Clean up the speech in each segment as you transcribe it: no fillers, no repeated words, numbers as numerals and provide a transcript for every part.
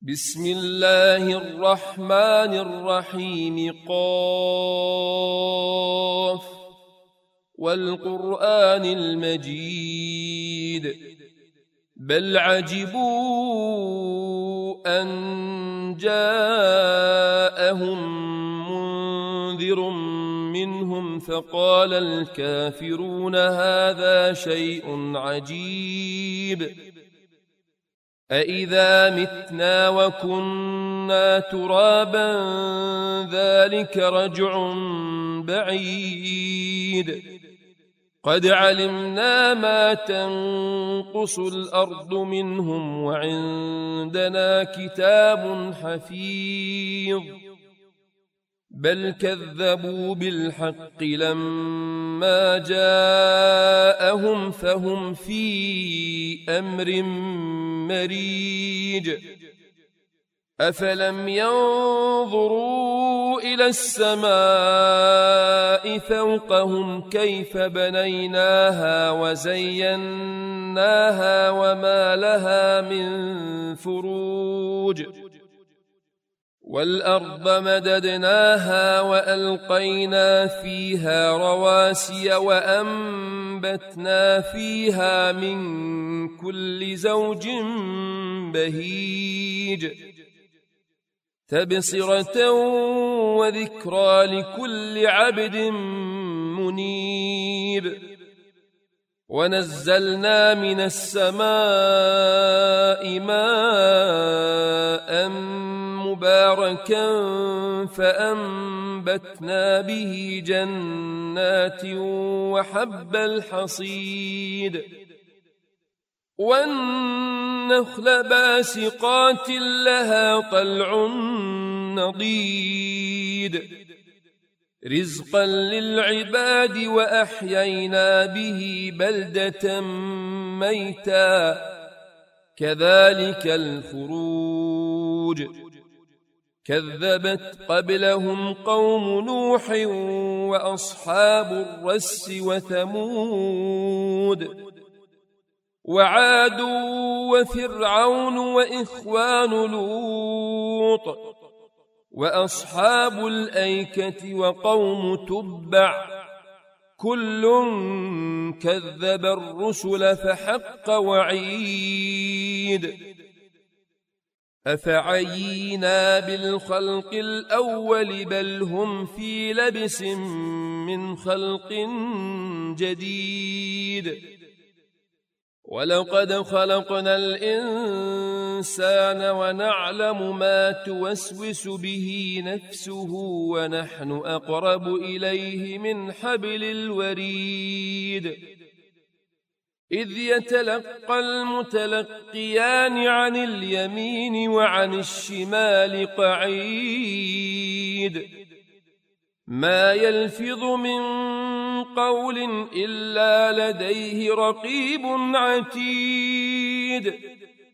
بسم الله الرحمن الرحيم قاف والقرآن المجيد بل عجبوا أن جاءهم منذر منهم فقال الكافرون هذا شيء عجيب أإذا متنا وكنا ترابا ذلك رجع بعيد قد علمنا ما تنقص الأرض منهم وعندنا كتاب حفيظ بل كذبوا بالحق لما جاءهم فهم في أمر مريج أفلم ينظروا إلى السماء فوقهم كيف بنيناها وزيناها وما لها من فروج والأرض مددناها وألقينا فيها رواسي وأنبتنا فيها من كل زوج بهيج تبصرة وذكرى لكل عبد منيب ونزلنا من السماء ماء مباركا فأنبتنا به جنات وحب الحصيد والنخل باسقات لها طلع نضيد رزقا للعباد وأحيينا به بلدة ميتا كذلك الخروج كذبت قبلهم قوم نوح وأصحاب الرس وثمود وعاد وفرعون وإخوان لوط وأصحاب الأيكة وقوم تبع كل كذب الرسل فحق وعيد أفعينا بالخلق الأول بل هم في لبس من خلق جديد ولقد خلقنا الإنسان ونعلم ما توسوس به نفسه ونحن أقرب إليه من حبل الوريد إذ يتلقى المتلقيان عن اليمين وعن الشمال قعيد ما يلفظ من قول إلا لديه رقيب عتيد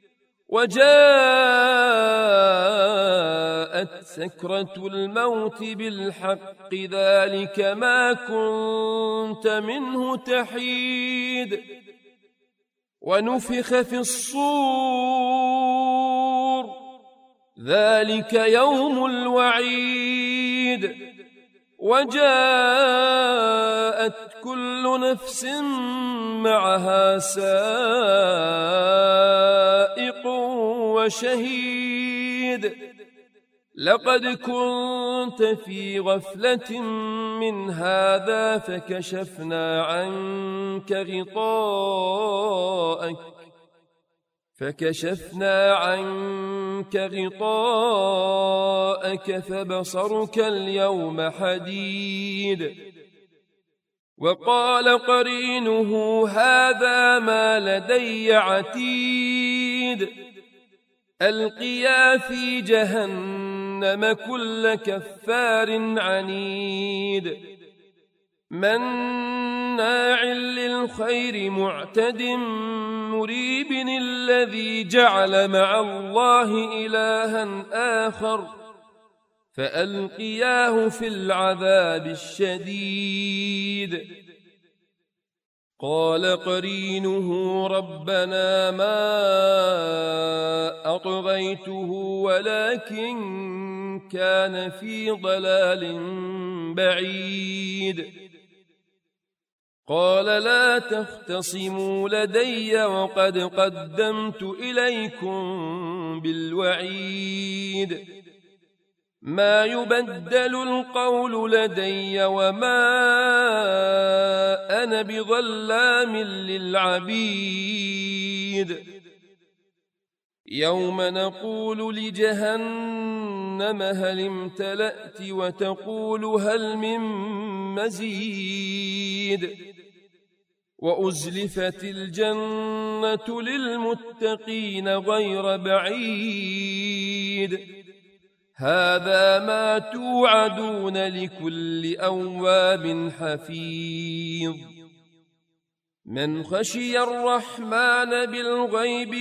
وجاءت سكرة الموت بالحق ذلك ما كنت منه تحيد ونفخ في الصور ذلك يوم الوعيد وجاءت كل نفس معها سائق وشهيد لقد كنت في غفلة من هذا فكشفنا عنك غطاءك فبصرك اليوم حديد وقال قرينه هذا ما لدي عتيد ألقيا في جهنم كل كفار عنيد مناع للخير معتد مريب الذي جعل مع الله إلها آخر فألقياه في العذاب الشديد قال قرينه ربنا ما أطغيته ولكن كان في ضلال بعيد. قال لا تختصموا لدي وقد قدمت إليكم بالوعيد. ما يبدل القول لدي وما أنا بظلام للعبيد. يوم نقول لجهنم هل امتلأت وتقول هل من مزيد. وأزلفت الجنة للمتقين غير بعيد. هذا ما توعدون لكل أواب حفيظ. من خشي الرحمن بالغيب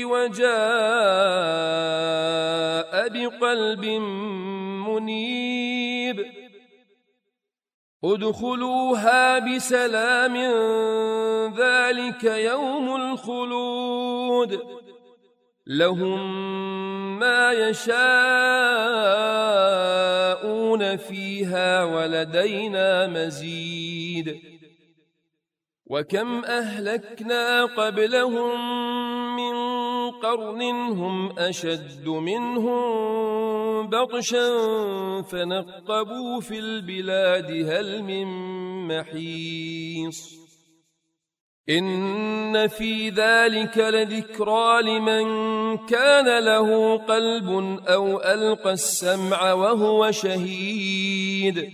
وجاء بقلب منيب. ادخلوها بسلام ذلك يوم الخلود. لهم ما يشاءون فيها ولدينا مزيد. وكم أهلكنا قبلهم من قرن هم أشد منهم بطشا فنقبوا في البلاد هل من محيص. إن في ذلك لذكرى لمن كان له قلب أو ألقى السمع وهو شهيد.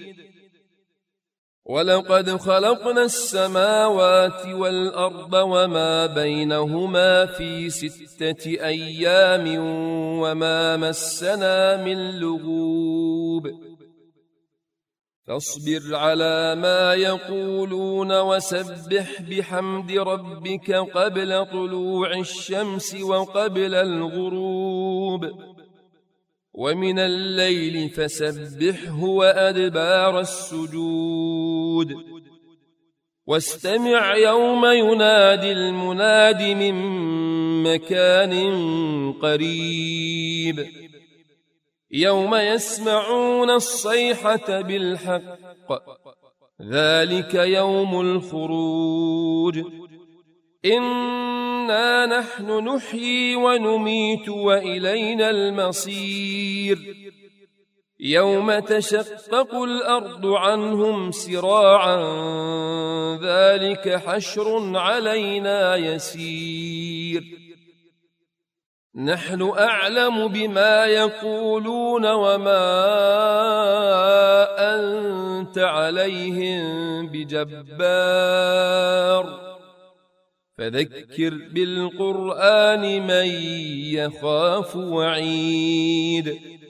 ولقد خلقنا السماوات والأرض وما بينهما في 6 أيام وما مسنا من لغوب. فاصبر على ما يقولون وسبح بحمد ربك قبل طلوع الشمس وقبل الغروب. ومن الليل فسبحه وأدبار السجود. واستمع يوم ينادي المناد من مكان قريب. يوم يسمعون الصيحة بالحق ذلك يوم الخروج. إنا نحن نحيي ونميت وإلينا المصير. يوم تشقق الأرض عنهم سراعا ذلك حشر علينا يسير. نحن أعلم بما يقولون وما أنت عليهم بجبار. فذكر بالقرآن من يخاف وعيد.